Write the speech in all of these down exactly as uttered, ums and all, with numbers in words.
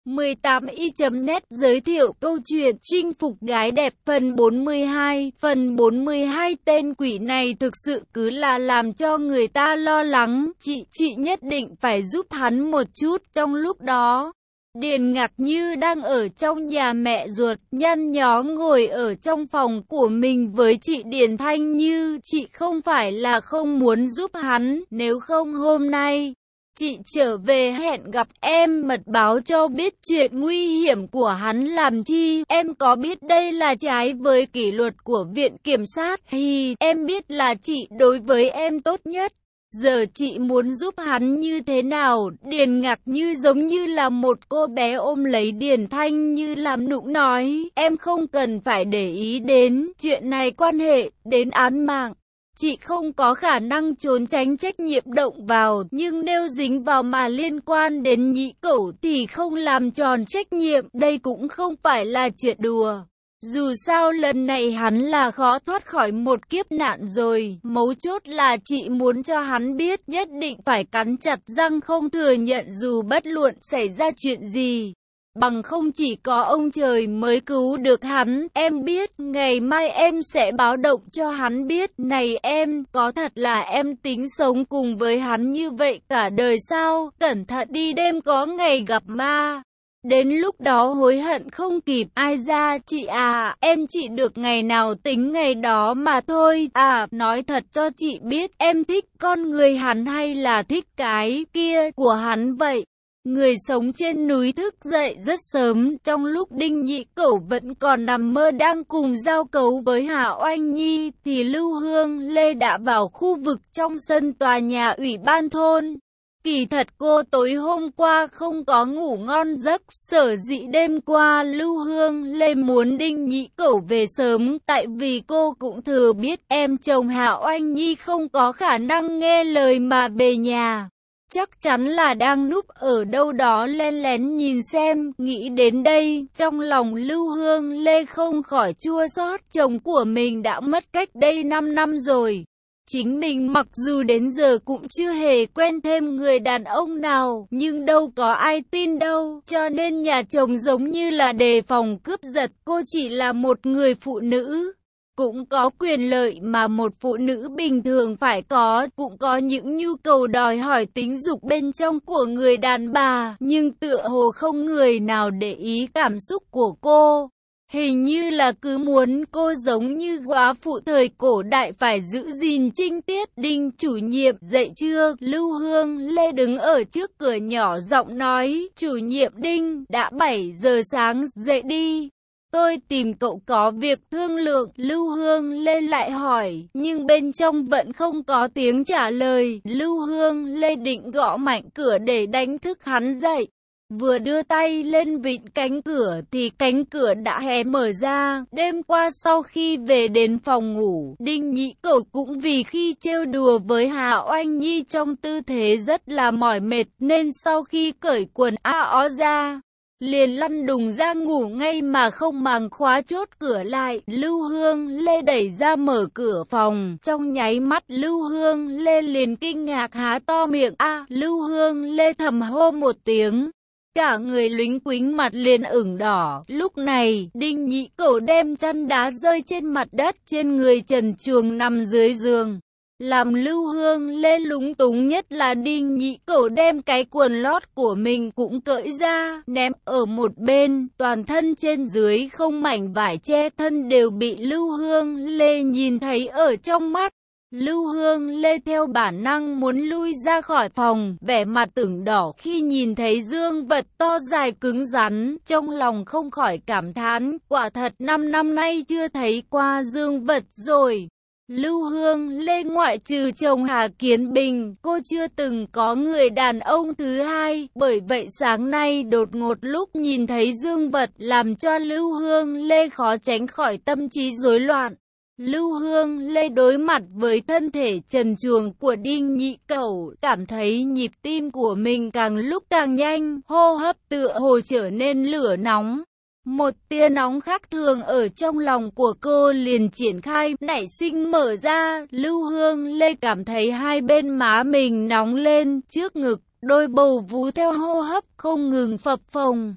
mười tám y chấm net giới thiệu câu chuyện chinh phục gái đẹp phần bốn mươi hai. Phần bốn mươi hai tên quỷ này thực sự cứ là làm cho người ta lo lắng. Chị, chị nhất định phải giúp hắn một chút. Trong lúc đó, Điền Ngạc Như đang ở trong nhà mẹ ruột, nhăn nhó ngồi ở trong phòng của mình với chị Điền Thanh Như. Chị không phải là không muốn giúp hắn, nếu không hôm nay chị trở về hẹn gặp em mật báo cho biết chuyện nguy hiểm của hắn làm chi. Em có biết đây là trái với kỷ luật của viện kiểm sát. Thì em biết là chị đối với em tốt nhất. Giờ chị muốn giúp hắn như thế nào? Điền Ngạc Như giống như là một cô bé ôm lấy Điền Thanh Như làm nũng nói. Em không cần phải để ý đến chuyện này quan hệ đến án mạng. Chị không có khả năng trốn tránh trách nhiệm động vào, nhưng nếu dính vào mà liên quan đến Nhị Cẩu thì không làm tròn trách nhiệm, đây cũng không phải là chuyện đùa. Dù sao lần này hắn là khó thoát khỏi một kiếp nạn rồi, mấu chốt là chị muốn cho hắn biết nhất định phải cắn chặt răng không thừa nhận dù bất luận xảy ra chuyện gì. Bằng không chỉ có ông trời mới cứu được hắn. Em biết, ngày mai em sẽ báo động cho hắn biết. Này em, có thật là em tính sống cùng với hắn như vậy cả đời sao? Cẩn thận đi, đêm có ngày gặp ma. Đến lúc đó hối hận không kịp. Ai ra, chị à, em chỉ được ngày nào tính ngày đó mà thôi. À, nói thật cho chị biết, em thích con người hắn hay là thích cái kia của hắn vậy? Người sống trên núi thức dậy rất sớm, trong lúc Đinh Nhị Cẩu vẫn còn nằm mơ đang cùng giao cấu với Hạ Oanh Nhi, thì Lưu Hương Lê đã vào khu vực trong sân tòa nhà ủy ban thôn. Kỳ thật cô tối hôm qua không có ngủ ngon giấc, sở dĩ đêm qua Lưu Hương Lê muốn Đinh Nhị Cẩu về sớm, tại vì cô cũng thừa biết em chồng Hạ Oanh Nhi không có khả năng nghe lời mà về nhà. Chắc chắn là đang núp ở đâu đó len lén nhìn xem. Nghĩ đến đây, trong lòng Lưu Hương Lê không khỏi chua xót. Chồng của mình đã mất cách đây năm năm rồi. Chính mình mặc dù đến giờ cũng chưa hề quen thêm người đàn ông nào, nhưng đâu có ai tin đâu. Cho nên nhà chồng giống như là đề phòng cướp giật. Cô chỉ là một người phụ nữ, cũng có quyền lợi mà một phụ nữ bình thường phải có, cũng có những nhu cầu đòi hỏi tính dục bên trong của người đàn bà, nhưng tựa hồ không người nào để ý cảm xúc của cô. Hình như là cứ muốn cô giống như góa phụ thời cổ đại phải giữ gìn trinh tiết. Đinh chủ nhiệm, dậy chưa? Lưu Hương Lê đứng ở trước cửa nhỏ giọng nói. Chủ nhiệm Đinh, đã bảy giờ sáng, dậy đi. Tôi tìm cậu có việc thương lượng. Lưu Hương Lê lại hỏi, nhưng bên trong vẫn không có tiếng trả lời. Lưu Hương Lê định gõ mạnh cửa để đánh thức hắn dậy. Vừa đưa tay lên vịn cánh cửa thì cánh cửa đã hé mở ra. Đêm qua sau khi về đến phòng ngủ, Đinh Nhị Cẩu cũng vì khi trêu đùa với Hạ Oanh Nhi trong tư thế rất là mỏi mệt, nên sau khi cởi quần áo ra, liền lăn đùng ra ngủ ngay mà không màng khóa chốt cửa lại. Lưu Hương Lê đẩy ra mở cửa phòng, trong nháy mắt Lưu Hương Lê liền kinh ngạc há to miệng. A, Lưu Hương Lê thầm hô một tiếng, cả người lính quính mặt liền ửng đỏ. Lúc này, Đinh Nhị Cẩu đem chăn đá rơi trên mặt đất, trên người trần truồng nằm dưới giường. Làm Lưu Hương Lê lúng túng nhất là Đinh Nhị Cẩu đem cái quần lót của mình cũng cởi ra, ném ở một bên, toàn thân trên dưới không mảnh vải che thân đều bị Lưu Hương Lê nhìn thấy ở trong mắt. Lưu Hương Lê theo bản năng muốn lui ra khỏi phòng, vẻ mặt ửng đỏ khi nhìn thấy dương vật to dài cứng rắn, trong lòng không khỏi cảm thán, quả thật năm năm nay chưa thấy qua dương vật rồi. Lưu Hương Lê ngoại trừ chồng Hà Kiến Bình, cô chưa từng có người đàn ông thứ hai, bởi vậy sáng nay đột ngột lúc nhìn thấy dương vật làm cho Lưu Hương Lê khó tránh khỏi tâm trí rối loạn. Lưu Hương Lê đối mặt với thân thể trần truồng của Đinh Nhị Cẩu, cảm thấy nhịp tim của mình càng lúc càng nhanh, hô hấp tựa hồ trở nên lửa nóng. Một tia nóng khác thường ở trong lòng của cô liền triển khai, nảy sinh mở ra. Lưu Hương Lê cảm thấy hai bên má mình nóng lên, trước ngực, đôi bầu vú theo hô hấp không ngừng phập phồng.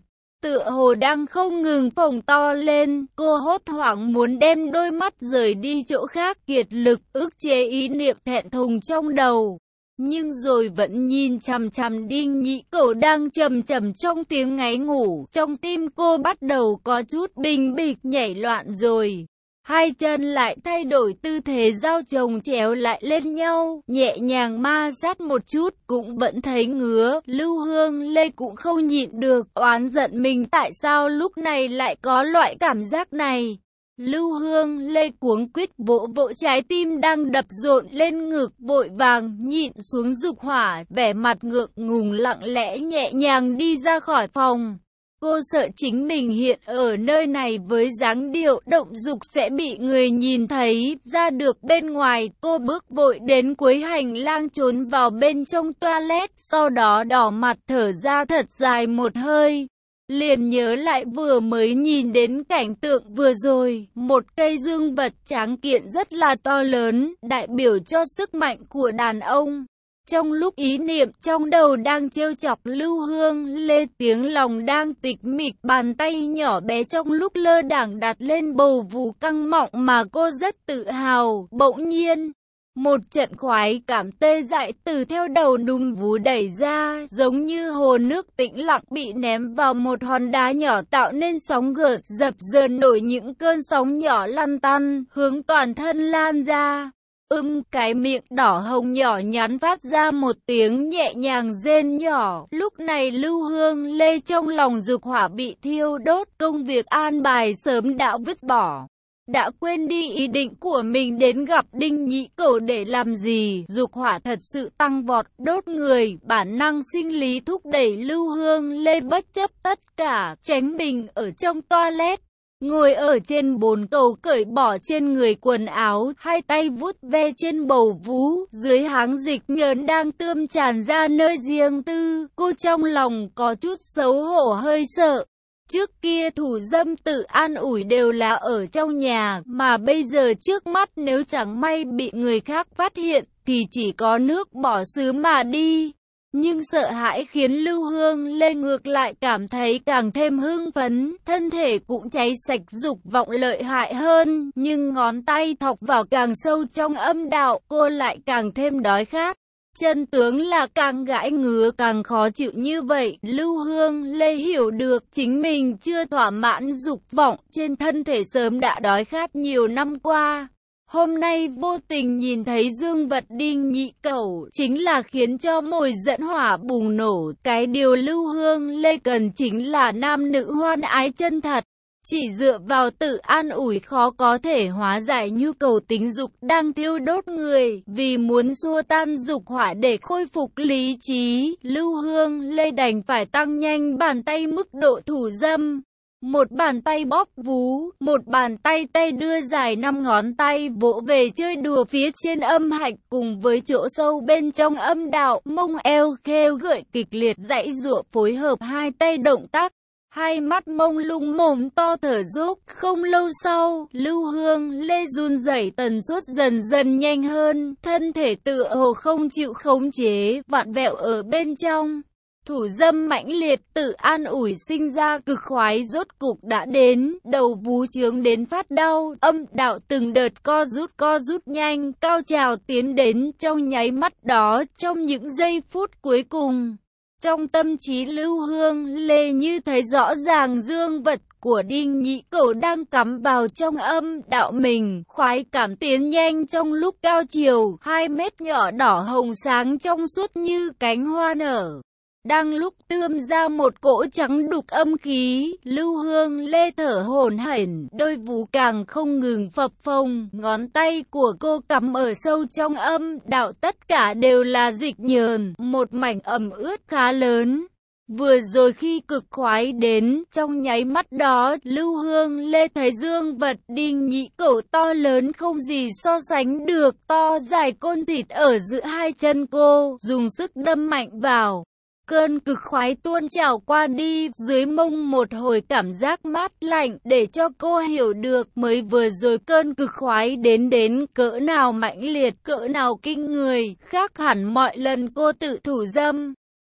tựa hồ đang không ngừng phồng to lên. Cô hốt hoảng muốn đem đôi mắt rời đi chỗ khác, kiệt lực ức chế ý niệm thẹn thùng trong đầu. Nhưng rồi vẫn nhìn chằm chằm Đinh Nhĩ Cẩu đang trầm trầm trong tiếng ngáy ngủ. Trong tim cô bắt đầu có chút bình bịch nhảy loạn rồi. Hai chân lại thay đổi tư thế giao chồng chéo lại lên nhau, nhẹ nhàng ma sát một chút cũng vẫn thấy ngứa. Lưu Hương Lê cũng không nhịn được, oán giận mình tại sao lúc này lại có loại cảm giác này. Lưu Hương Lê cuống quýt vỗ vỗ trái tim đang đập rộn lên ngực, vội vàng nhịn xuống dục hỏa, vẻ mặt ngượng ngùng lặng lẽ nhẹ nhàng đi ra khỏi phòng. Cô sợ chính mình hiện ở nơi này với dáng điệu động dục sẽ bị người nhìn thấy ra được bên ngoài. Cô bước vội đến cuối hành lang trốn vào bên trong toilet, sau đó đỏ mặt thở ra thật dài một hơi. Liền nhớ lại vừa mới nhìn đến cảnh tượng vừa rồi, một cây dương vật tráng kiện rất là to lớn, đại biểu cho sức mạnh của đàn ông. Trong lúc ý niệm trong đầu đang trêu chọc Lưu Hương Lê, tiếng lòng đang tịch mịch, bàn tay nhỏ bé trong lúc lơ đãng đặt lên bầu vú căng mọng mà cô rất tự hào. Bỗng nhiên, một trận khoái cảm tê dại từ theo đầu núm vú đẩy ra, giống như hồ nước tĩnh lặng bị ném vào một hòn đá nhỏ tạo nên sóng gợn, dập dờn nổi những cơn sóng nhỏ lăn tăn, hướng toàn thân lan ra. Ưm, cái miệng đỏ hồng nhỏ nhắn phát ra một tiếng nhẹ nhàng rên nhỏ. Lúc này Lưu Hương Lê trong lòng dục hỏa bị thiêu đốt, công việc an bài sớm đã vứt bỏ. Đã quên đi ý định của mình đến gặp Đinh Nhĩ Cẩu để làm gì. Dục hỏa thật sự tăng vọt, đốt người, bản năng sinh lý thúc đẩy Lưu Hương Lê bất chấp tất cả, tránh mình ở trong toilet. Ngồi ở trên bồn cầu cởi bỏ trên người quần áo, hai tay vuốt ve trên bầu vú, dưới háng dịch nhờn đang tươm tràn ra nơi riêng tư. Cô trong lòng có chút xấu hổ hơi sợ. Trước kia thủ dâm tự an ủi đều là ở trong nhà, mà bây giờ trước mắt nếu chẳng may bị người khác phát hiện, thì chỉ có nước bỏ xứ mà đi. Nhưng sợ hãi khiến Lưu Hương Lê ngược lại cảm thấy càng thêm hưng phấn, thân thể cũng cháy sạch dục vọng lợi hại hơn, nhưng ngón tay thọc vào càng sâu trong âm đạo, cô lại càng thêm đói khát. Chân tướng là càng gãi ngứa càng khó chịu như vậy. Lưu Hương Lê hiểu được chính mình chưa thỏa mãn dục vọng trên thân thể sớm đã đói khát nhiều năm qua. Hôm nay vô tình nhìn thấy dương vật Đinh Nhĩ Cẩu chính là khiến cho mồi dẫn hỏa bùng nổ. Cái điều Lưu Hương Lê cần chính là nam nữ hoan ái chân thật. Chỉ dựa vào tự an ủi khó có thể hóa giải nhu cầu tính dục đang thiêu đốt người. Vì muốn xua tan dục hỏa để khôi phục lý trí, Lưu Hương Lê đành phải tăng nhanh bàn tay mức độ thủ dâm. Một bàn tay bóp vú, một bàn tay tay đưa dài năm ngón tay vỗ về chơi đùa phía trên âm hạch cùng với chỗ sâu bên trong âm đạo, mông eo khêu gợi kịch liệt giãy giụa phối hợp hai tay động tác. Hai mắt mông lung mồm to thở dốc. Không lâu sau, Lưu Hương Lê run rẩy tần suất dần dần nhanh hơn, thân thể tựa hồ không chịu khống chế, vặn vẹo ở bên trong. Thủ dâm mãnh liệt tự an ủi sinh ra cực khoái rốt cục đã đến, đầu vú chướng đến phát đau, âm đạo từng đợt co rút co rút nhanh, cao trào tiến đến trong nháy mắt đó, trong những giây phút cuối cùng. Trong tâm trí Lưu Hương Lê như thấy rõ ràng dương vật của Đinh Nhĩ Cẩu đang cắm vào trong âm đạo mình, khoái cảm tiến nhanh trong lúc cao chiều, hai mét nhỏ đỏ hồng sáng trong suốt như cánh hoa nở. Đang lúc tươm ra một cỗ trắng đục âm khí, Lưu Hương Lê thở hổn hển, đôi vú càng không ngừng phập phồng, ngón tay của cô cắm ở sâu trong âm đạo tất cả đều là dịch nhờn, một mảnh ẩm ướt khá lớn. Vừa rồi khi cực khoái đến, trong nháy mắt đó, Lưu Hương Lê thấy dương vật Đinh Nhĩ Cẩu to lớn không gì so sánh được, to dài côn thịt ở giữa hai chân cô, dùng sức đâm mạnh vào. Cơn cực khoái tuôn trào qua đi, dưới mông một hồi cảm giác mát lạnh để cho cô hiểu được mới vừa rồi cơn cực khoái đến đến cỡ nào mãnh liệt, cỡ nào kinh người, khác hẳn mọi lần cô tự thủ dâm.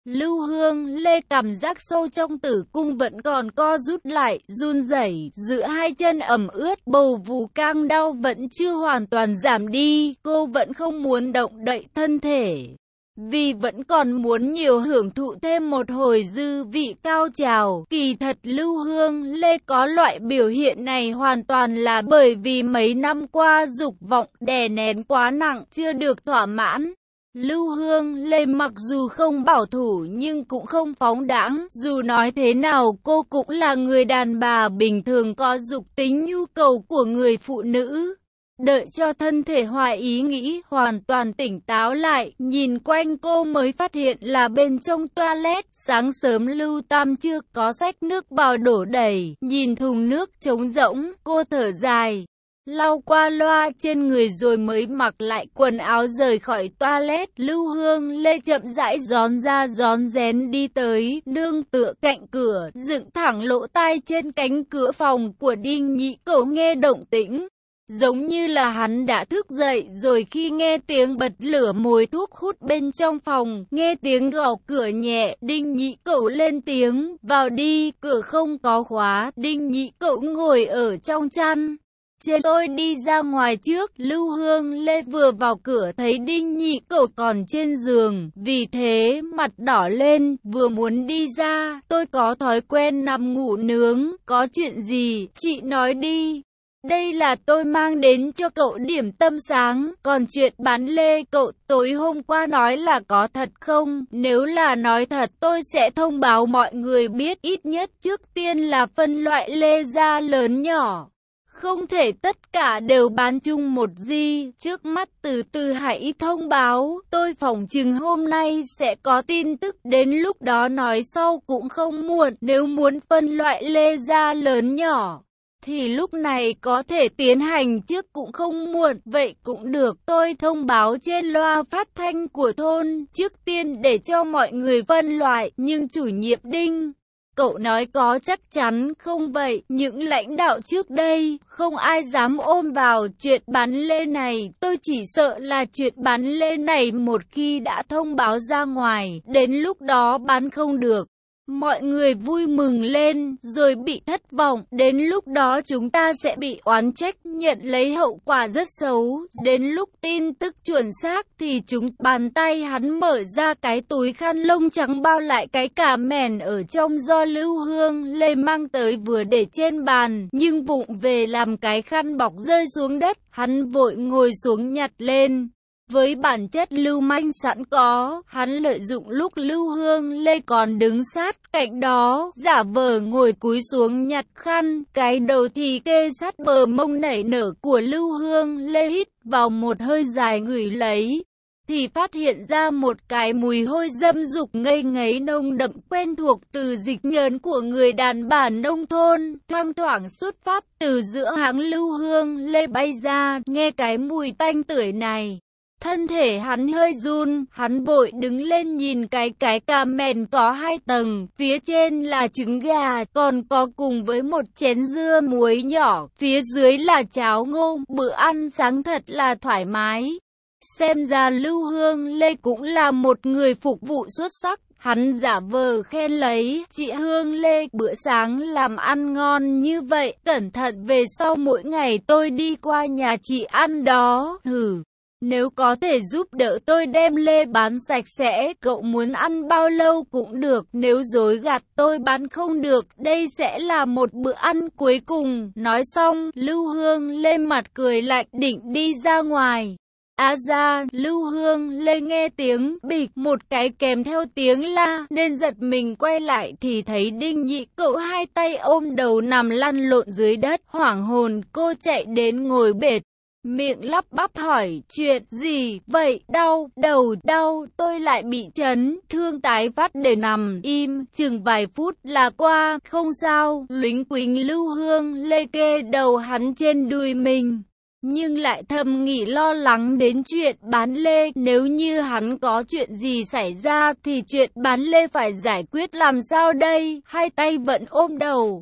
Lưu Hương Lê cảm giác sâu trong tử cung vẫn còn co rút lại, run rẩy, giữa hai chân ẩm ướt, bầu vú căng đau vẫn chưa hoàn toàn giảm đi, cô vẫn không muốn động đậy thân thể. Vì vẫn còn muốn nhiều hưởng thụ thêm một hồi dư vị cao trào. Kỳ thật Lưu Hương Lê có loại biểu hiện này hoàn toàn là bởi vì mấy năm qua dục vọng đè nén quá nặng, chưa được thỏa mãn. Lưu Hương Lê mặc dù không bảo thủ nhưng cũng không phóng đãng, dù nói thế nào cô cũng là người đàn bà bình thường có dục tính nhu cầu của người phụ nữ. Đợi cho thân thể hoài ý nghĩ hoàn toàn tỉnh táo lại, nhìn quanh cô mới phát hiện là bên trong toilet, sáng sớm Lưu Tam chưa có xách nước vào đổ đầy, nhìn thùng nước trống rỗng, cô thở dài, lau qua loa trên người rồi mới mặc lại quần áo rời khỏi toilet. Lưu Hương Lê chậm rãi rón ra rón rén đi tới, nương tựa cạnh cửa, dựng thẳng lỗ tai trên cánh cửa phòng của Đinh Nhị Cẩu nghe động tĩnh. Giống như là hắn đã thức dậy rồi khi nghe tiếng bật lửa mồi thuốc hút bên trong phòng, nghe tiếng gõ cửa nhẹ, Đinh Nhị Cẩu lên tiếng, vào đi, cửa không có khóa, Đinh Nhị Cẩu ngồi ở trong chăn. Trên tôi đi ra ngoài trước, Lưu Hương Lê vừa vào cửa thấy Đinh Nhị Cẩu còn trên giường, vì thế mặt đỏ lên, vừa muốn đi ra, tôi có thói quen nằm ngủ nướng, có chuyện gì, chị nói đi. Đây là tôi mang đến cho cậu điểm tâm sáng, còn chuyện bán lê cậu tối hôm qua nói là có thật không? Nếu là nói thật tôi sẽ thông báo mọi người biết, ít nhất trước tiên là phân loại lê ra lớn nhỏ. Không thể tất cả đều bán chung một di, trước mắt từ từ hãy thông báo, tôi phỏng chừng hôm nay sẽ có tin tức, đến lúc đó nói sau cũng không muộn, nếu muốn phân loại lê ra lớn nhỏ thì lúc này có thể tiến hành trước cũng không muộn, vậy cũng được, tôi thông báo trên loa phát thanh của thôn, trước tiên để cho mọi người phân loại, nhưng chủ nhiệm Đinh Cậu nói có chắc chắn không vậy, những lãnh đạo trước đây, không ai dám ôm vào chuyện bán lê này, tôi chỉ sợ là chuyện bán lê này một khi đã thông báo ra ngoài, đến lúc đó bán không được. Mọi người vui mừng lên, rồi bị thất vọng, đến lúc đó chúng ta sẽ bị oán trách, nhận lấy hậu quả rất xấu. Đến lúc tin tức chuẩn xác thì chúng bàn tay hắn mở ra cái túi khăn lông trắng bao lại cái cà mèn ở trong do Lưu Hương Lê mang tới vừa để trên bàn, nhưng vụng về làm cái khăn bọc rơi xuống đất, hắn vội ngồi xuống nhặt lên. Với bản chất lưu manh sẵn có, hắn lợi dụng lúc Lưu Hương Lê còn đứng sát cạnh đó, giả vờ ngồi cúi xuống nhặt khăn, cái đầu thì kê sát bờ mông nảy nở của Lưu Hương Lê, hít vào một hơi dài ngửi lấy, thì phát hiện ra một cái mùi hôi dâm dục ngây ngấy nồng đậm quen thuộc từ dịch nhờn của người đàn bà nông thôn, thoang thoảng xuất phát từ giữa háng Lưu Hương Lê bay ra, nghe cái mùi tanh tưởi này. Thân thể hắn hơi run, hắn vội đứng lên nhìn cái cái cà mèn có hai tầng, phía trên là trứng gà, còn có cùng với một chén dưa muối nhỏ, phía dưới là cháo ngô, bữa ăn sáng thật là thoải mái. Xem ra Lưu Hương Lê cũng là một người phục vụ xuất sắc, hắn giả vờ khen lấy, chị Hương Lê, bữa sáng làm ăn ngon như vậy, cẩn thận về sau mỗi ngày tôi đi qua nhà chị ăn đó, hừ. Nếu có thể giúp đỡ tôi đem lê bán sạch sẽ, cậu muốn ăn bao lâu cũng được, nếu dối gạt tôi bán không được, đây sẽ là một bữa ăn cuối cùng. Nói xong, Lưu Hương Lê mặt cười lạnh định đi ra ngoài. Á ra, Lưu Hương Lê nghe tiếng bịch một cái kèm theo tiếng la, nên giật mình quay lại thì thấy Đinh Nhị Cẩu hai tay ôm đầu nằm lăn lộn dưới đất, hoảng hồn cô chạy đến ngồi bệt. Miệng lắp bắp hỏi, chuyện gì vậy, đau, đầu, đau, tôi lại bị chấn, thương tái phát để nằm im, chừng vài phút là qua, không sao, lính quính Lưu Hương Lê kê đầu hắn trên đùi mình. Nhưng lại thầm nghĩ lo lắng đến chuyện bán lê, nếu như hắn có chuyện gì xảy ra thì chuyện bán lê phải giải quyết làm sao đây, hai tay vẫn ôm đầu.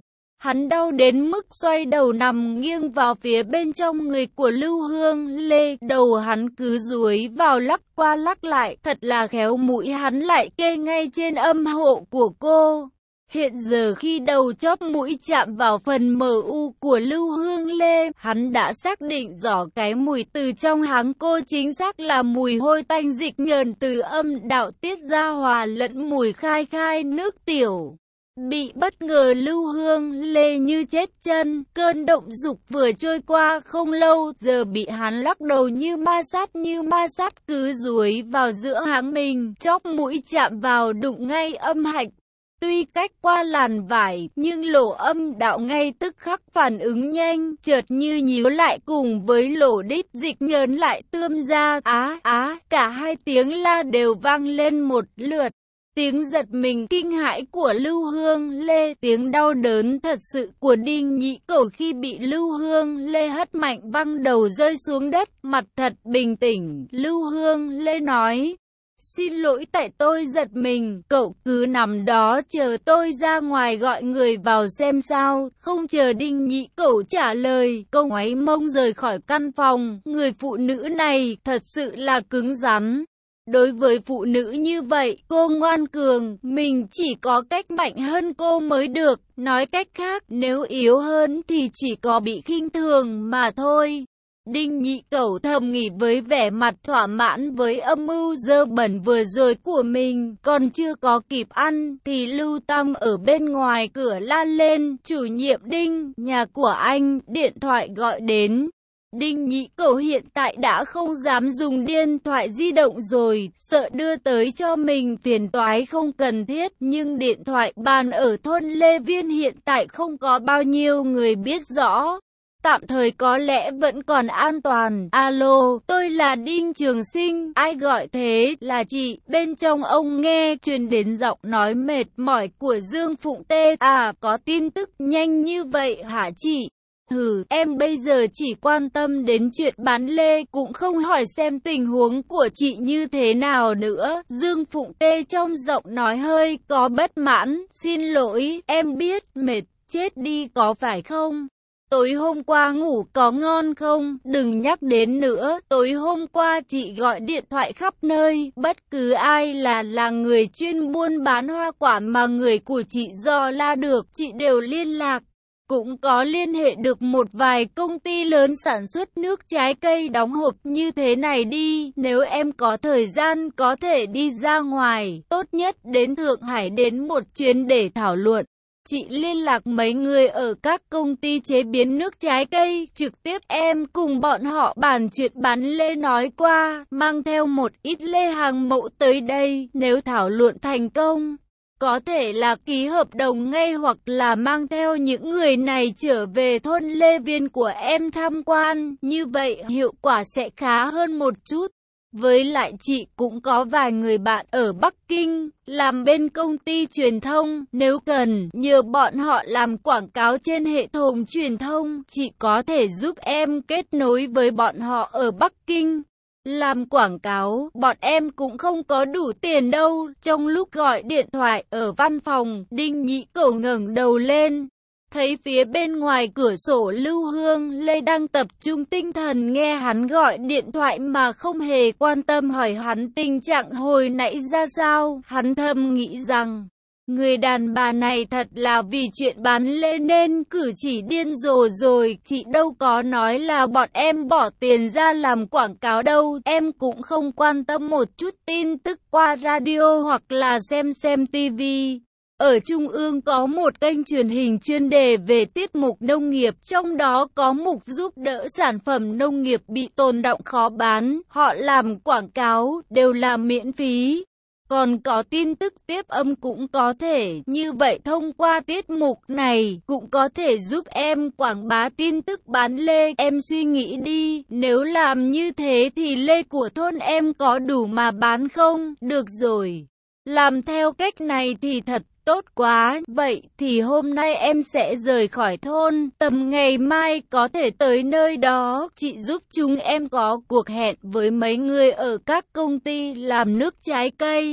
Hắn đau đến mức xoay đầu nằm nghiêng vào phía bên trong người của Lưu Hương Lê, đầu hắn cứ dúi vào lắc qua lắc lại, thật là khéo mũi hắn lại kê ngay trên âm hộ của cô. Hiện giờ khi đầu chóp mũi chạm vào phần mờ u của Lưu Hương Lê, hắn đã xác định rõ cái mùi từ trong háng cô chính xác là mùi hôi tanh dịch nhờn từ âm đạo tiết ra hòa lẫn mùi khai khai nước tiểu. Bị bất ngờ Lưu Hương Lê như chết chân, cơn động dục vừa trôi qua không lâu, giờ bị hắn lắc đầu như ma sát như ma sát cứ dúi vào giữa háng mình, chóp mũi chạm vào đụng ngay âm hạch. Tuy cách qua làn vải, nhưng lỗ âm đạo ngay tức khắc phản ứng nhanh, chợt như nhíu lại cùng với lỗ đít dịch nhờn lại tươm ra, á á, cả hai tiếng la đều vang lên một lượt. Tiếng giật mình kinh hãi của Lưu Hương Lê, tiếng đau đớn thật sự của Đinh Nhị Cẩu khi bị Lưu Hương Lê hất mạnh văng đầu rơi xuống đất, mặt thật bình tĩnh. Lưu Hương Lê nói, xin lỗi tại tôi giật mình, cậu cứ nằm đó chờ tôi ra ngoài gọi người vào xem sao. Không chờ Đinh Nhị Cẩu trả lời, cô ngoáy mông rời khỏi căn phòng. Người phụ nữ này thật sự là cứng rắn. Đối với phụ nữ như vậy, cô ngoan cường, mình chỉ có cách mạnh hơn cô mới được. Nói cách khác, nếu yếu hơn thì chỉ có bị khinh thường mà thôi. Đinh Nhị Cẩu thầm nghĩ với vẻ mặt thỏa mãn với âm mưu dơ bẩn vừa rồi của mình. Còn chưa có kịp ăn thì Lưu Tam ở bên ngoài cửa la lên, chủ nhiệm Đinh, nhà của anh, điện thoại gọi đến. Đinh Nhị Cẩu hiện tại đã không dám dùng điện thoại di động rồi, sợ đưa tới cho mình phiền toái không cần thiết, nhưng điện thoại bàn ở thôn Lê Viên hiện tại không có bao nhiêu người biết rõ. Tạm thời có lẽ vẫn còn an toàn. Alo, tôi là Đinh Trường Sinh, ai gọi thế? Là chị. Bên trong ông nghe truyền đến giọng nói mệt mỏi của Dương Phụng Tê. À, có tin tức nhanh như vậy hả chị? Hừ, em bây giờ chỉ quan tâm đến chuyện bán lê, cũng không hỏi xem tình huống của chị như thế nào nữa. Dương Phụng Tê trong giọng nói hơi có bất mãn. Xin lỗi, em biết, mệt chết đi có phải không? Tối hôm qua ngủ có ngon không? Đừng nhắc đến nữa. Tối hôm qua chị gọi điện thoại khắp nơi. Bất cứ ai là là người chuyên buôn bán hoa quả mà người của chị dò la được, chị đều liên lạc. Cũng có liên hệ được một vài công ty lớn sản xuất nước trái cây đóng hộp như thế này đi. Nếu em có thời gian có thể đi ra ngoài, tốt nhất đến Thượng Hải đến một chuyến để thảo luận. Chị liên lạc mấy người ở các công ty chế biến nước trái cây, trực tiếp em cùng bọn họ bàn chuyện bán lê nói qua, mang theo một ít lê hàng mẫu tới đây, nếu thảo luận thành công. Có thể là ký hợp đồng ngay hoặc là mang theo những người này trở về thôn Lê Viên của em tham quan, như vậy hiệu quả sẽ khá hơn một chút. Với lại chị cũng có vài người bạn ở Bắc Kinh, làm bên công ty truyền thông, nếu cần, nhờ bọn họ làm quảng cáo trên hệ thống truyền thông, chị có thể giúp em kết nối với bọn họ ở Bắc Kinh. Làm quảng cáo, bọn em cũng không có đủ tiền đâu. Trong lúc gọi điện thoại ở văn phòng, Đinh Nhị Cẩu ngẩng đầu lên, thấy phía bên ngoài cửa sổ Lưu Hương Lê đang tập trung tinh thần nghe hắn gọi điện thoại mà không hề quan tâm hỏi hắn tình trạng hồi nãy ra sao. Hắn thầm nghĩ rằng, người đàn bà này thật là vì chuyện bán lê nên cử chỉ điên rồ rồi. Chị đâu có nói là bọn em bỏ tiền ra làm quảng cáo đâu. Em cũng không quan tâm một chút tin tức qua radio hoặc là xem xem tivi. Ở Trung ương có một kênh truyền hình chuyên đề về tiết mục nông nghiệp, trong đó có mục giúp đỡ sản phẩm nông nghiệp bị tồn đọng khó bán. Họ làm quảng cáo đều là miễn phí. Còn có tin tức tiếp âm cũng có thể, như vậy thông qua tiết mục này cũng có thể giúp em quảng bá tin tức bán lê. Em suy nghĩ đi, nếu làm như thế thì lê của thôn em có đủ mà bán không? Được rồi, làm theo cách này thì thật tốt quá. Vậy thì hôm nay em sẽ rời khỏi thôn, tầm ngày mai có thể tới nơi đó. Chị giúp chúng em có cuộc hẹn với mấy người ở các công ty làm nước trái cây.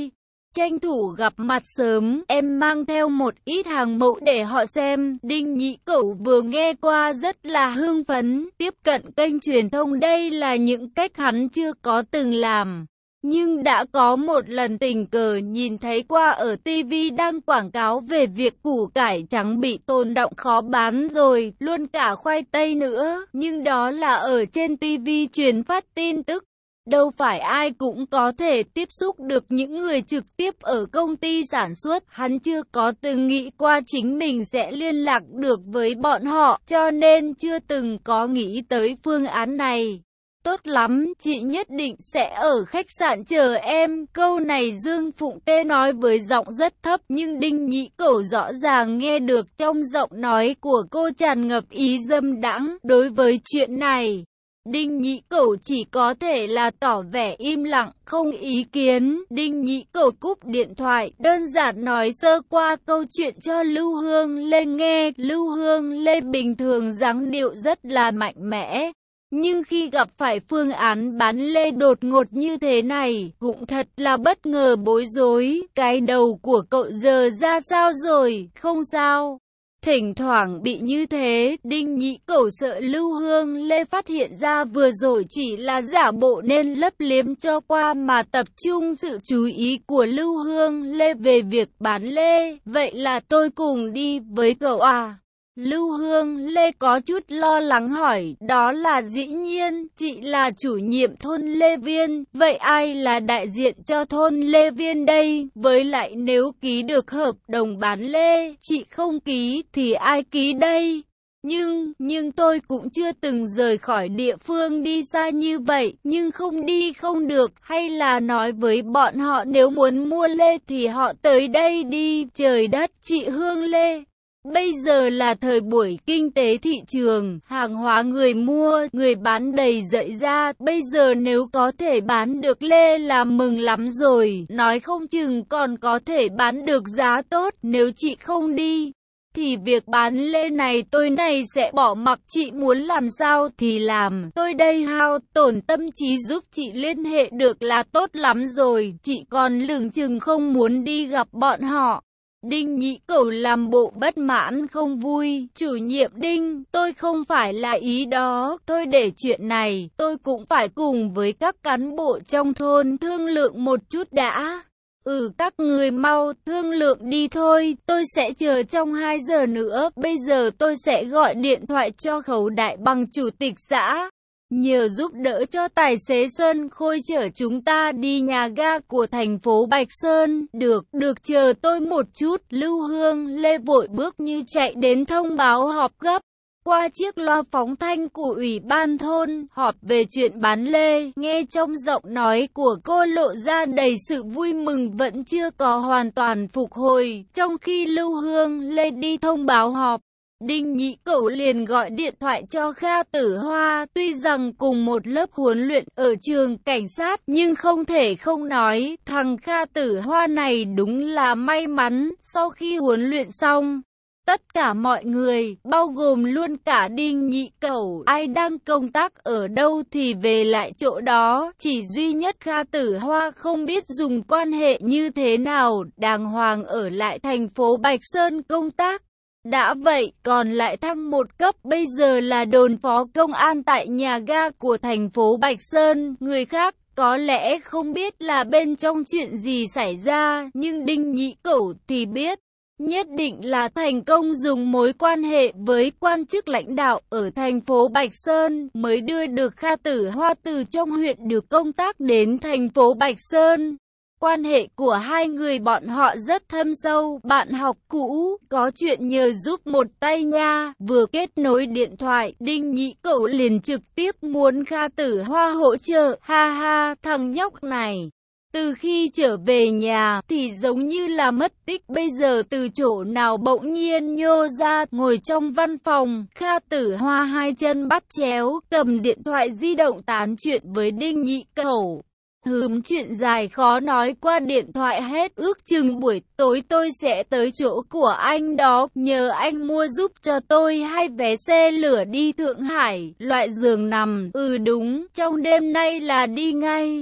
Tranh thủ gặp mặt sớm, em mang theo một ít hàng mẫu để họ xem. Đinh Nhĩ Cẩu vừa nghe qua rất là hưng phấn, tiếp cận kênh truyền thông đây là những cách hắn chưa có từng làm. Nhưng đã có một lần tình cờ nhìn thấy qua ở ti vi đăng quảng cáo về việc củ cải trắng bị tồn đọng khó bán rồi, luôn cả khoai tây nữa. Nhưng đó là ở trên ti vi truyền phát tin tức. Đâu phải ai cũng có thể tiếp xúc được những người trực tiếp ở công ty sản xuất. Hắn chưa có từng nghĩ qua chính mình sẽ liên lạc được với bọn họ, cho nên chưa từng có nghĩ tới phương án này. Tốt lắm, chị nhất định sẽ ở khách sạn chờ em. Câu này Dương Phụng Tê nói với giọng rất thấp, nhưng Đinh Nhĩ Cẩu rõ ràng nghe được trong giọng nói của cô tràn ngập ý dâm đãng. Đối với chuyện này, Đinh Nhĩ Cẩu chỉ có thể là tỏ vẻ im lặng, không ý kiến. Đinh Nhĩ Cẩu cúp điện thoại, đơn giản nói sơ qua câu chuyện cho Lưu Hương Lê nghe. Lưu Hương Lê bình thường dáng điệu rất là mạnh mẽ, nhưng khi gặp phải phương án bán lê đột ngột như thế này, cũng thật là bất ngờ bối rối. Cái đầu của cậu giờ ra sao rồi? Không sao. Thỉnh thoảng bị như thế, Đinh Nhĩ Cẩu sợ Lưu Hương Lê phát hiện ra vừa rồi chỉ là giả bộ nên lấp liếm cho qua mà tập trung sự chú ý của Lưu Hương Lê về việc bán lê. Vậy là tôi cùng đi với cậu à? Lưu Hương Lê có chút lo lắng hỏi. Đó là dĩ nhiên, chị là chủ nhiệm thôn Lê Viên, vậy ai là đại diện cho thôn Lê Viên đây? Với lại nếu ký được hợp đồng bán lê, chị không ký thì ai ký đây? Nhưng, nhưng tôi cũng chưa từng rời khỏi địa phương đi xa như vậy, nhưng không đi không được, hay là nói với bọn họ nếu muốn mua lê thì họ tới đây đi. Trời đất, chị Hương Lê! Bây giờ là thời buổi kinh tế thị trường, hàng hóa người mua, người bán đầy dậy ra, bây giờ nếu có thể bán được lê là mừng lắm rồi, nói không chừng còn có thể bán được giá tốt. Nếu chị không đi, thì việc bán lê này tôi này sẽ bỏ mặc, chị muốn làm sao thì làm, tôi đây hao tổn tâm trí giúp chị liên hệ được là tốt lắm rồi, chị còn lửng chừng không muốn đi gặp bọn họ. Đinh Nhĩ Cẩu làm bộ bất mãn không vui. Chủ nhiệm Đinh, tôi không phải là ý đó, tôi để chuyện này, tôi cũng phải cùng với các cán bộ trong thôn thương lượng một chút đã. Ừ, các người mau thương lượng đi thôi, tôi sẽ chờ trong hai giờ nữa, bây giờ tôi sẽ gọi điện thoại cho Khấu Đại Bằng chủ tịch xã. Nhờ giúp đỡ cho tài xế Sơn Khôi chở chúng ta đi nhà ga của thành phố Bạch Sơn. Được, được chờ tôi một chút. Lưu Hương Lê vội bước như chạy đến thông báo họp gấp. Qua chiếc loa phóng thanh của ủy ban thôn, họp về chuyện bán lê. Nghe trong giọng nói của cô lộ ra đầy sự vui mừng vẫn chưa có hoàn toàn phục hồi. Trong khi Lưu Hương Lê đi thông báo họp, Đinh Nhĩ Cẩu liền gọi điện thoại cho Kha Tử Hoa. Tuy rằng cùng một lớp huấn luyện ở trường cảnh sát, nhưng không thể không nói, thằng Kha Tử Hoa này đúng là may mắn. Sau khi huấn luyện xong, tất cả mọi người, bao gồm luôn cả Đinh Nhĩ Cẩu, ai đang công tác ở đâu thì về lại chỗ đó. Chỉ duy nhất Kha Tử Hoa không biết dùng quan hệ như thế nào, đàng hoàng ở lại thành phố Bạch Sơn công tác. Đã vậy, còn lại thăng một cấp, bây giờ là đồn phó công an tại nhà ga của thành phố Bạch Sơn. Người khác có lẽ không biết là bên trong chuyện gì xảy ra, nhưng Đinh Nhĩ Cẩu thì biết. Nhất định là thành công dùng mối quan hệ với quan chức lãnh đạo ở thành phố Bạch Sơn mới đưa được Kha Tử Hoa từ trong huyện được công tác đến thành phố Bạch Sơn. Quan hệ của hai người bọn họ rất thâm sâu, bạn học cũ, có chuyện nhờ giúp một tay nha. Vừa kết nối điện thoại, Đinh Nhĩ Cẩu liền trực tiếp muốn Kha Tử Hoa hỗ trợ. Ha ha, thằng nhóc này, từ khi trở về nhà thì giống như là mất tích, bây giờ từ chỗ nào bỗng nhiên nhô ra, ngồi trong văn phòng. Kha Tử Hoa hai chân bắt chéo, cầm điện thoại di động tán chuyện với Đinh Nhĩ Cẩu. Hừm, chuyện dài khó nói qua điện thoại hết, ước chừng buổi tối tôi sẽ tới chỗ của anh đó, nhờ anh mua giúp cho tôi hai vé xe lửa đi Thượng Hải, loại giường nằm. Ừ đúng, trong đêm nay là đi ngay.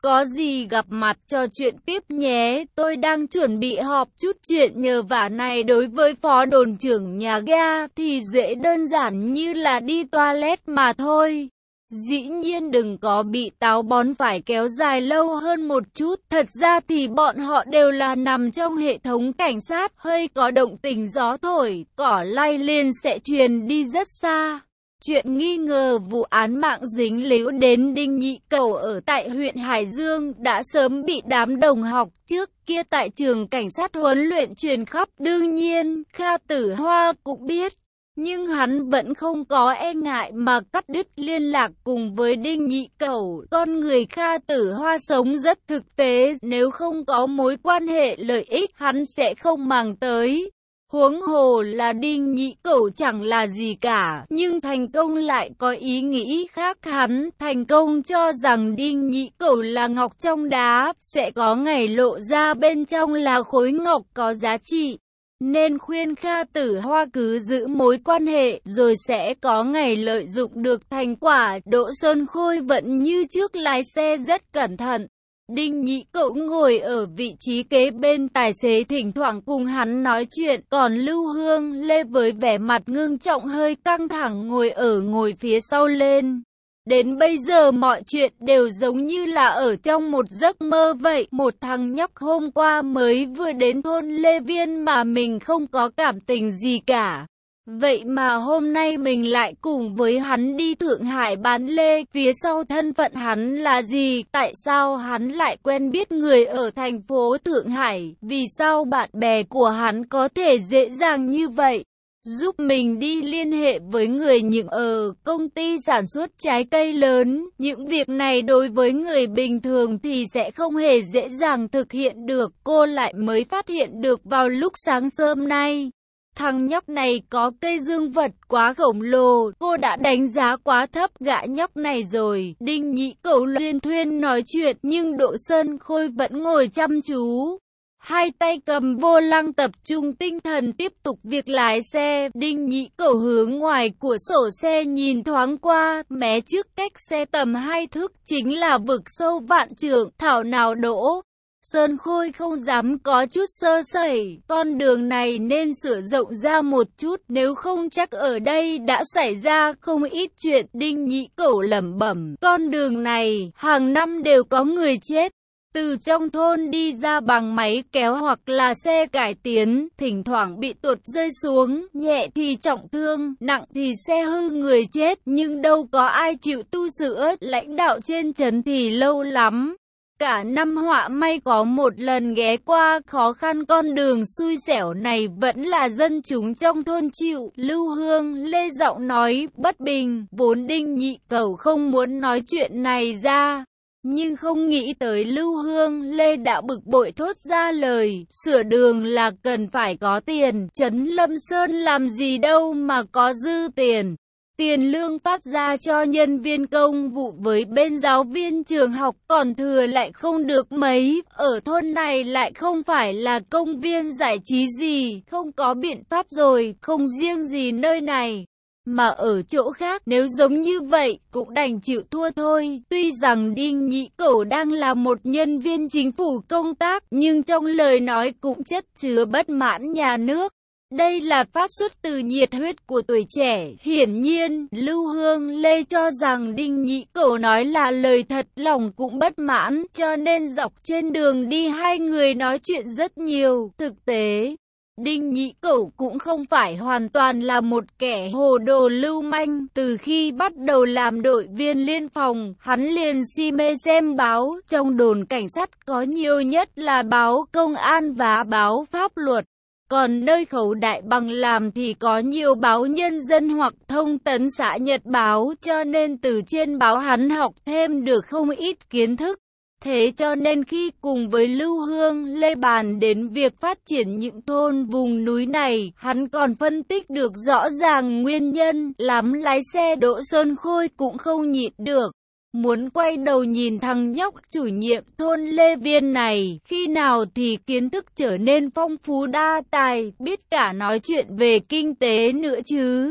có gì gặp mặt trò chuyện tiếp nhé, tôi đang chuẩn bị họp chút chuyện nhờ vả này đối với phó đồn trưởng nhà ga thì dễ đơn giản như là đi toilet mà thôi. Dĩ nhiên đừng có bị táo bón phải kéo dài lâu hơn một chút, thật ra thì bọn họ đều là nằm trong hệ thống cảnh sát, hơi có động tĩnh gió thổi, cỏ lay lên sẽ truyền đi rất xa. Chuyện nghi ngờ vụ án mạng dính líu đến Đinh Nhị Cẩu ở tại huyện Hải Dương đã sớm bị đám đồng học trước kia tại trường cảnh sát huấn luyện truyền khắp, đương nhiên Kha Tử Hoa cũng biết. Nhưng hắn vẫn không có e ngại mà cắt đứt liên lạc cùng với Đinh Nhị Cẩu. Con người Kha Tử Hoa sống rất thực tế, nếu không có mối quan hệ lợi ích hắn sẽ không màng tới. Huống hồ là Đinh Nhị Cẩu chẳng là gì cả, nhưng Thành Công lại có ý nghĩ khác. Hắn, Thành Công cho rằng Đinh Nhị Cẩu là ngọc trong đá, sẽ có ngày lộ ra bên trong là khối ngọc có giá trị. Nên khuyên Kha Tử Hoa cứ giữ mối quan hệ, rồi sẽ có ngày lợi dụng được thành quả. Đỗ Sơn Khôi vẫn như trước lái xe rất cẩn thận. Đinh Nhị Cẩu ngồi ở vị trí kế bên tài xế, thỉnh thoảng cùng hắn nói chuyện, còn Lưu Hương Lê với vẻ mặt ngưng trọng hơi căng thẳng ngồi ở ngồi phía sau lên. Đến bây giờ mọi chuyện đều giống như là ở trong một giấc mơ vậy. Một thằng nhóc hôm qua mới vừa đến thôn Lê Viên mà mình không có cảm tình gì cả. Vậy mà hôm nay mình lại cùng với hắn đi Thượng Hải bán lê. Phía sau thân phận hắn là gì? Tại sao hắn lại quen biết người ở thành phố Thượng Hải? Vì sao bạn bè của hắn có thể dễ dàng như vậy? Giúp mình đi liên hệ với người những ở công ty sản xuất trái cây lớn. Những việc này đối với người bình thường thì sẽ không hề dễ dàng thực hiện được. Cô lại mới phát hiện được vào lúc sáng sớm nay. Thằng nhóc này có cây dương vật quá khổng lồ, cô đã đánh giá quá thấp gã nhóc này rồi. Đinh Nhị Cẩu luyên thuyên nói chuyện nhưng Đỗ Sơn Khôi vẫn ngồi chăm chú. Hai tay cầm vô lăng tập trung tinh thần tiếp tục việc lái xe. Đinh Nhị Cẩu hướng ngoài của sổ xe nhìn thoáng qua, mé trước cách xe tầm hai thước chính là vực sâu vạn trượng, thảo nào Đỗ Sơn Khôi không dám có chút sơ sẩy. Con đường này nên sửa rộng ra một chút, nếu không chắc ở đây đã xảy ra không ít chuyện. Đinh Nhị Cẩu lẩm bẩm, con đường này hàng năm đều có người chết. Từ trong thôn đi ra bằng máy kéo hoặc là xe cải tiến, thỉnh thoảng bị tuột rơi xuống, nhẹ thì trọng thương, nặng thì xe hư người chết, nhưng đâu có ai chịu tu sửa. Lãnh đạo trên trấn thì lâu lắm. Cả năm họa may có một lần ghé qua, khó khăn con đường xui xẻo này vẫn là dân chúng trong thôn chịu. Lưu Hương Lê giọng nói bất bình, vốn Đinh Nhị Cẩu không muốn nói chuyện này ra. Nhưng không nghĩ tới Lưu Hương Lê đã bực bội thốt ra lời, sửa đường là cần phải có tiền, trấn Lâm Sơn làm gì đâu mà có dư tiền. Tiền lương phát ra cho nhân viên công vụ với bên giáo viên trường học còn thừa lại không được mấy, ở thôn này lại không phải là công viên giải trí gì, không có biện pháp rồi, không riêng gì nơi này. Mà ở chỗ khác nếu giống như vậy cũng đành chịu thua thôi. Tuy rằng Đinh Nhị Cẩu đang là một nhân viên chính phủ công tác, nhưng trong lời nói cũng chất chứa bất mãn nhà nước. Đây là phát xuất từ nhiệt huyết của tuổi trẻ. Hiển nhiên, Lưu Hương Lê cho rằng Đinh Nhị Cẩu nói là lời thật, lòng cũng bất mãn, cho nên dọc trên đường đi hai người nói chuyện rất nhiều. Thực tế, Đinh Nhị Cẩu cũng không phải hoàn toàn là một kẻ hồ đồ lưu manh. Từ khi bắt đầu làm đội viên liên phòng, hắn liền si mê xem báo. Trong đồn cảnh sát có nhiều nhất là báo công an và báo pháp luật. Còn nơi Khấu Đại Bằng làm thì có nhiều báo Nhân dân hoặc Thông tấn xã Nhật báo, cho nên từ trên báo hắn học thêm được không ít kiến thức. Thế cho nên khi cùng với Lưu Hương Lê bàn đến việc phát triển những thôn vùng núi này, hắn còn phân tích được rõ ràng nguyên nhân, làm lái xe Đỗ Sơn Khôi cũng không nhịn được. Muốn quay đầu nhìn thằng nhóc chủ nhiệm thôn Lê Viên này, khi nào thì kiến thức trở nên phong phú đa tài, biết cả nói chuyện về kinh tế nữa chứ.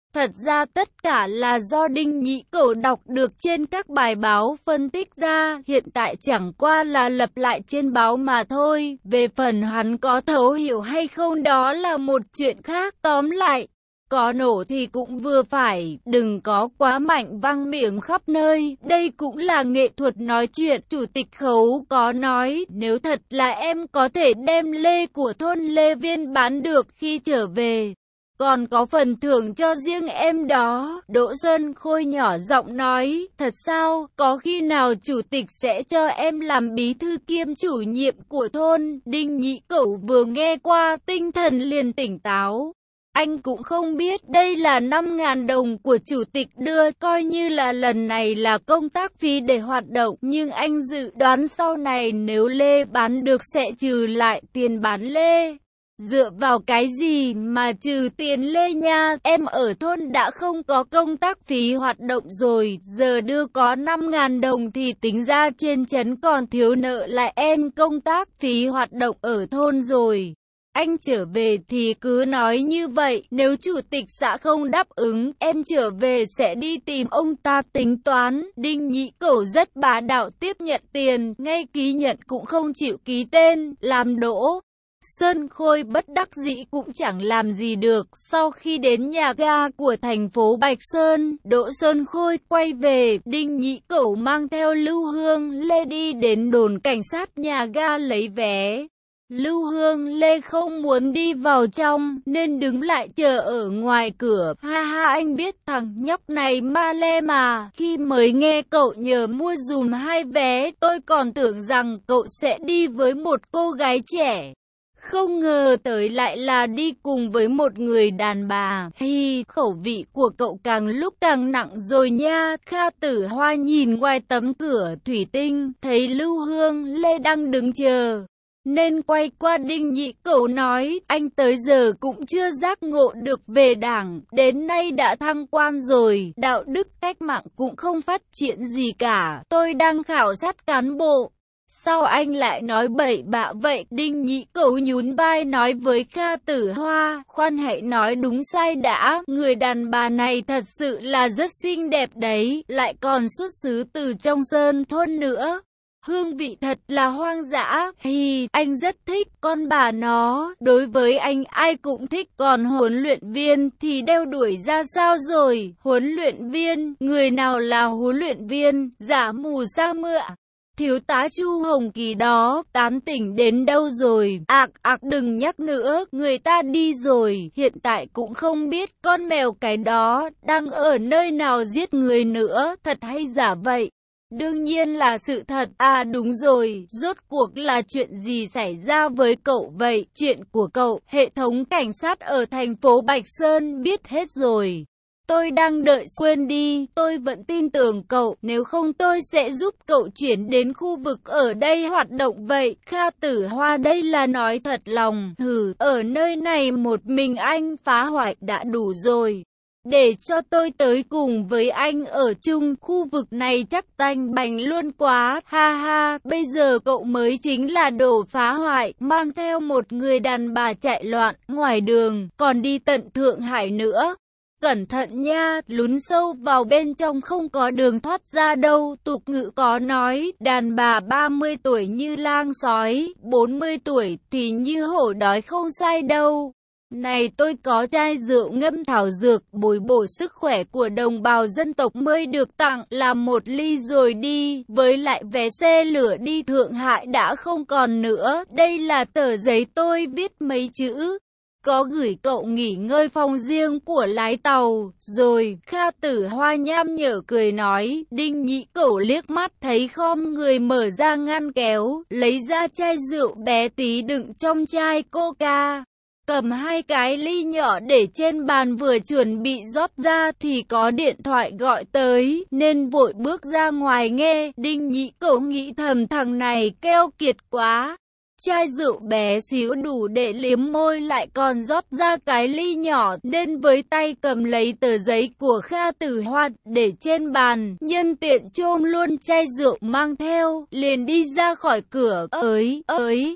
Thật ra tất cả là do Đinh Nhĩ Cẩu đọc được trên các bài báo phân tích ra, hiện tại chẳng qua là lặp lại trên báo mà thôi. Về phần hắn có thấu hiểu hay không đó là một chuyện khác. Tóm lại, có nổ thì cũng vừa phải, đừng có quá mạnh vang miệng khắp nơi. Đây cũng là nghệ thuật nói chuyện. Chủ tịch Khấu có nói, nếu thật là em có thể đem lê của thôn Lê Viên bán được khi trở về, còn có phần thưởng cho riêng em đó. Đỗ Xuân Khôi nhỏ giọng nói, thật sao, có khi nào chủ tịch sẽ cho em làm bí thư kiêm chủ nhiệm của thôn? Đinh Nhĩ Cẩu vừa nghe qua, tinh thần liền tỉnh táo. Anh cũng không biết đây là năm ngàn đồng của chủ tịch đưa, coi như là lần này là công tác phí để hoạt động, nhưng anh dự đoán sau này nếu lê bán được sẽ trừ lại tiền bán lê. Dựa vào cái gì mà trừ tiền lê nha, em ở thôn đã không có công tác phí hoạt động rồi, giờ đưa có năm ngàn đồng thì tính ra trên trấn còn thiếu nợ lại em công tác phí hoạt động ở thôn rồi. Anh trở về thì cứ nói như vậy, nếu chủ tịch xã không đáp ứng, em trở về sẽ đi tìm ông ta tính toán. Đinh Nhĩ Cẩu rất bá đạo tiếp nhận tiền, ngay ký nhận cũng không chịu ký tên, làm Đỗ Xuân Khôi bất đắc dĩ cũng chẳng làm gì được. Sau khi đến nhà ga của thành phố Bạch Sơn, Đỗ Xuân Khôi quay về, Đinh Nhĩ Cẩu mang theo Lưu Hương Lê đi đến đồn cảnh sát nhà ga lấy vé. Lưu Hương Lê không muốn đi vào trong, nên đứng lại chờ ở ngoài cửa. Ha ha, anh biết thằng nhóc này ma le mà, khi mới nghe cậu nhờ mua dùm hai vé, tôi còn tưởng rằng cậu sẽ đi với một cô gái trẻ. Không ngờ tới lại là đi cùng với một người đàn bà. Hi, khẩu vị của cậu càng lúc càng nặng rồi nha. Kha Tử Hoa nhìn ngoài tấm cửa thủy tinh, thấy Lưu Hương Lê đang đứng chờ, nên quay qua Đinh Nhĩ Cẩu nói, anh tới giờ cũng chưa giác ngộ được về đảng, đến nay đã thăng quan rồi, đạo đức cách mạng cũng không phát triển gì cả, tôi đang khảo sát cán bộ. Sao anh lại nói bậy bạ vậy? Đinh Nhĩ Cẩu nhún vai nói với Kha Tử Hoa, khoan hãy nói đúng sai đã, người đàn bà này thật sự là rất xinh đẹp đấy, lại còn xuất xứ từ trong sơn thôn nữa. Hương vị thật là hoang dã. Hi, anh rất thích con bà nó, đối với anh ai cũng thích, còn huấn luyện viên thì đeo đuổi ra sao rồi? Huấn luyện viên, người nào là huấn luyện viên? Giả mù sa mưa. Thiếu tá Chu Hồng Kỳ đó, tán tỉnh đến đâu rồi? Ạc ạc đừng nhắc nữa, người ta đi rồi, hiện tại cũng không biết con mèo cái đó đang ở nơi nào giết người nữa, thật hay giả vậy? Đương nhiên là sự thật. À đúng rồi, rốt cuộc là chuyện gì xảy ra với cậu vậy? Chuyện của cậu, hệ thống cảnh sát ở thành phố Bạch Sơn biết hết rồi. Tôi đang đợi, quên đi, tôi vẫn tin tưởng cậu, nếu không tôi sẽ giúp cậu chuyển đến khu vực ở đây hoạt động vậy. Kha Tử Hoa đây là nói thật lòng, hừ, ở nơi này một mình anh phá hoại đã đủ rồi. Để cho tôi tới cùng với anh ở chung, khu vực này chắc tanh bành luôn quá, ha ha, bây giờ cậu mới chính là đồ phá hoại, mang theo một người đàn bà chạy loạn, ngoài đường, còn đi tận Thượng Hải nữa. Cẩn thận nha, lún sâu vào bên trong không có đường thoát ra đâu. Tục ngữ có nói, đàn bà ba mươi tuổi như lang sói, bốn mươi tuổi thì như hổ đói không sai đâu. Này tôi có chai rượu ngâm thảo dược bồi bổ sức khỏe của đồng bào dân tộc mới được tặng, làm một ly rồi đi, với lại vé xe lửa đi Thượng Hải đã không còn nữa. Đây là tờ giấy tôi viết mấy chữ, có gửi cậu nghỉ ngơi phòng riêng của lái tàu, rồi. Kha Tử Hoa nham nhở cười nói. Đinh Nhĩ Cẩu liếc mắt thấy khom người mở ra ngăn kéo, lấy ra chai rượu bé tí đựng trong chai coca, cầm hai cái ly nhỏ để trên bàn, vừa chuẩn bị rót ra thì có điện thoại gọi tới, nên vội bước ra ngoài nghe. Đinh Nhĩ Cẩu nghĩ thầm thằng này keo kiệt quá. Chai rượu bé xíu đủ để liếm môi lại còn rót ra cái ly nhỏ, nên với tay cầm lấy tờ giấy của Kha Tử Hoa để trên bàn, nhân tiện chôm luôn chai rượu mang theo, liền đi ra khỏi cửa. Ới, ới,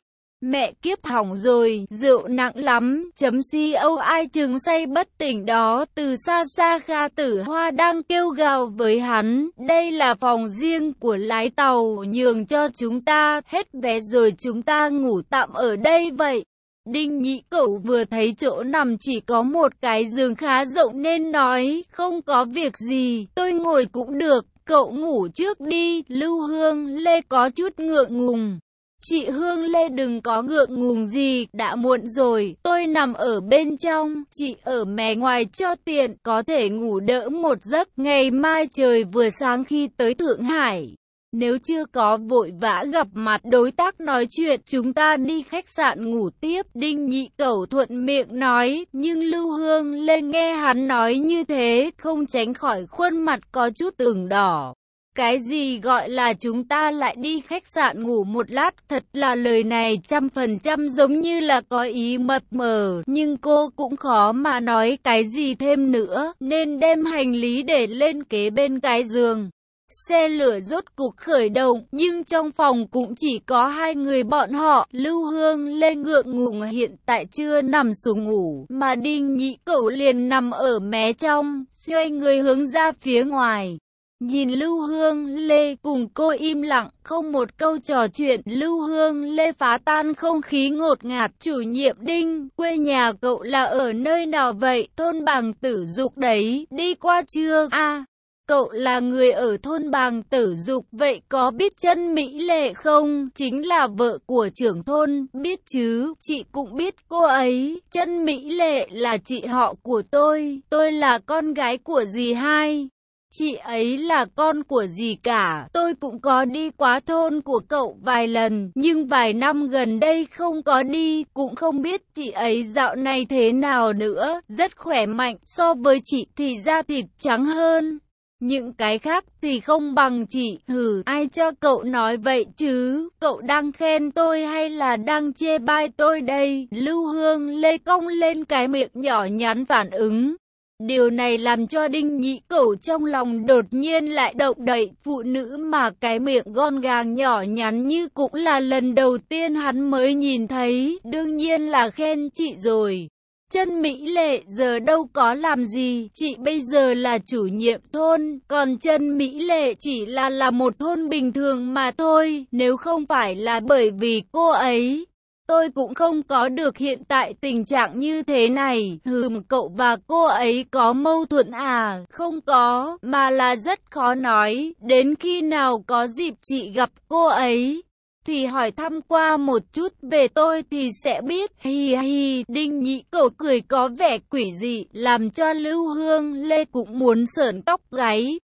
Mẹ kiếp hỏng rồi, rượu nặng lắm, chấm co ai chừng say bất tỉnh đó. Từ xa xa Kha Tử Hoa đang kêu gào với hắn, đây là phòng riêng của lái tàu, nhường cho chúng ta, hết vé rồi chúng ta ngủ tạm ở đây vậy. Đinh Nhĩ Cẩu vừa thấy chỗ nằm chỉ có một cái giường khá rộng nên nói, không có việc gì, tôi ngồi cũng được, cậu ngủ trước đi. Lưu Hương Lê có chút ngượng ngùng. Chị Hương Lê đừng có ngượng ngùng gì, đã muộn rồi, tôi nằm ở bên trong, chị ở mé ngoài cho tiện, có thể ngủ đỡ một giấc, ngày mai trời vừa sáng khi tới Thượng Hải. Nếu chưa có vội vã gặp mặt đối tác nói chuyện, chúng ta đi khách sạn ngủ tiếp. Đinh Nhĩ Cẩu thuận miệng nói, nhưng Lưu Hương Lê nghe hắn nói như thế, không tránh khỏi khuôn mặt có chút ửng đỏ. Cái gì gọi là chúng ta lại đi khách sạn ngủ một lát, thật là lời này trăm phần trăm giống như là có ý mập mờ, nhưng cô cũng khó mà nói cái gì thêm nữa, nên đem hành lý để lên kế bên cái giường. Xe lửa rốt cuộc khởi động, nhưng trong phòng cũng chỉ có hai người bọn họ. Lưu Hương Lê ngượng ngùng hiện tại chưa nằm xuống ngủ, mà Đinh Nhĩ Cẩu liền nằm ở mé trong, xoay người hướng ra phía ngoài. Nhìn Lưu Hương Lê cùng cô im lặng, không một câu trò chuyện, Lưu Hương Lê phá tan không khí ngột ngạt. Chủ nhiệm Đinh, quê nhà cậu là ở nơi nào vậy? Thôn Bàng Tử Dục đấy, đi qua chưa? A, à, cậu là người ở thôn Bàng Tử Dục, vậy có biết Chân Mỹ Lệ không? Chính là vợ của trưởng thôn, biết chứ, chị cũng biết cô ấy. Chân Mỹ Lệ là chị họ của tôi, tôi là con gái của dì hai. Chị ấy là con của dì cả, tôi cũng có đi qua thôn của cậu vài lần, nhưng vài năm gần đây không có đi, cũng không biết chị ấy dạo này thế nào nữa, rất khỏe mạnh, so với chị thì da thịt trắng hơn. Những cái khác thì không bằng chị, hừ, ai cho cậu nói vậy chứ, cậu đang khen tôi hay là đang chê bai tôi đây? Lưu Hương Lê cong lên cái miệng nhỏ nhắn phản ứng. Điều này làm cho Đinh Nhĩ Cẩu trong lòng đột nhiên lại động đậy, phụ nữ mà cái miệng gọn gàng nhỏ nhắn như cũng là lần đầu tiên hắn mới nhìn thấy, đương nhiên là khen chị rồi. Chân Mỹ Lệ giờ đâu có làm gì, chị bây giờ là chủ nhiệm thôn, còn Chân Mỹ Lệ chỉ là là một thôn bình thường mà thôi, nếu không phải là bởi vì cô ấy, tôi cũng không có được hiện tại tình trạng như thế này. Hừm, cậu và cô ấy có mâu thuẫn à? Không có, mà là rất khó nói, đến khi nào có dịp chị gặp cô ấy thì hỏi thăm qua một chút về tôi thì sẽ biết. Hi hi, Đinh Nhĩ Cẩu cười có vẻ quỷ dị, làm cho Lưu Hương Lê cũng muốn sởn tóc gáy.